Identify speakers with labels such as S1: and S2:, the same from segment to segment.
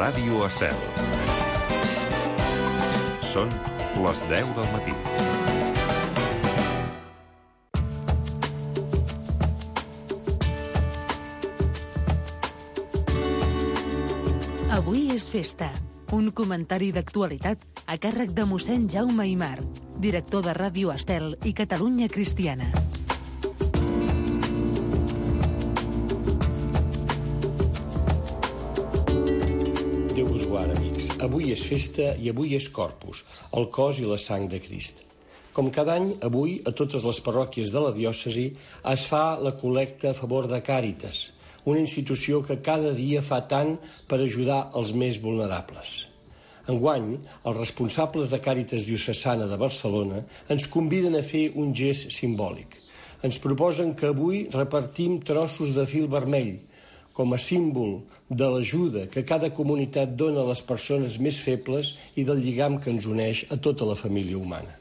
S1: Ràdio Estel. Són les 10 del matí.
S2: Avui és festa. Un comentari d'actualitat a càrrec de mossèn Jaume Aimar, director de Ràdio Estel i Catalunya Cristiana.
S3: Déu vos guard, amics. Avui és festa i avui és Corpus, el cos i la sang de Crist. Com cada any, avui, a totes les parròquies de la diòcesi es fa la col·lecta a favor de Càritas, una institució que cada dia fa tant per ajudar els més vulnerables. Enguany, els responsables de Càritas Diocesana de Barcelona ens conviden a fer un gest simbòlic. Ens proposen que avui repartim trossos de fil vermell, com a símbol de l'ajuda que cada comunitat dona a les persones més febles i del lligam que ens uneix a tota la família humana.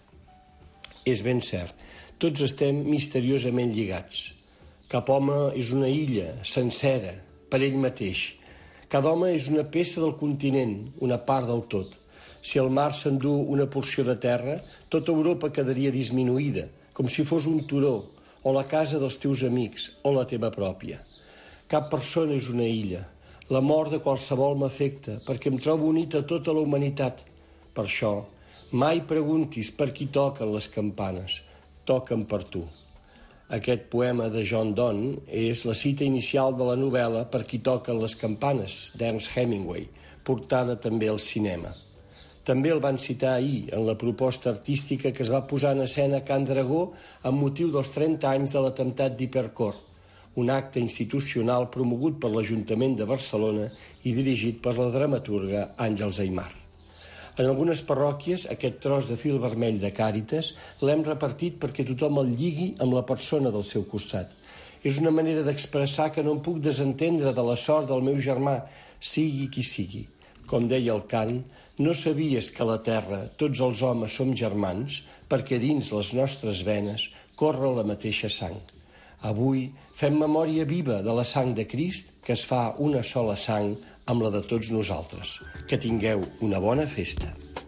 S3: És ben cert, tots estem misteriosament lligats. Cap home és una illa, sencera, per ell mateix. Cada home és una peça del continent, una part del tot. Si el mar s'endú una porció de terra, tota Europa quedaria disminuïda, com si fos un turó, o la casa dels teus amics, o la teva pròpia. Cap persona és una illa. La mort de qualsevol m'afecta, perquè em trobo unit a tota la humanitat. Per això, mai preguntis per qui toquen les campanes. Toquen per tu. Aquest poema de John Donne és la cita inicial de la novel·la Per qui toquen les campanes, d'Ernest Hemingway, portada també al cinema. També el van citar ahir en la proposta artística que es va posar en escena a Can Dragó amb motiu dels 30 anys de l'atemptat d'Hipercor, un acte institucional promogut per l'Ajuntament de Barcelona i dirigit per la dramaturga Àngels Aimar. En algunes parròquies, aquest tros de fil vermell de Càritas l'hem repartit perquè tothom el lligui amb la persona del seu costat. És una manera d'expressar que no em puc desentendre de la sort del meu germà, sigui qui sigui. Com deia el cant, no sabies que a la terra tots els homes som germans perquè dins les nostres venes corre la mateixa sang. Avui fem memòria viva de la sang de Crist, que es fa una sola sang amb la de tots nosaltres. Que tingueu una bona festa.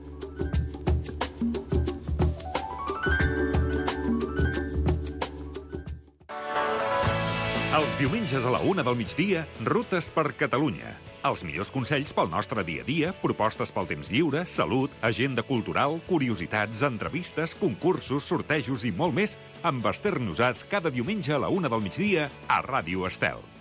S1: Els diumenges a la 1 del migdia, Rutes per Catalunya. Els millors consells pel nostre dia a dia, propostes pel temps lliure, salut, agenda cultural, curiositats, entrevistes, concursos, sortejos i molt més amb Esther Nosats cada diumenge a la 1 del migdia a Ràdio Estel.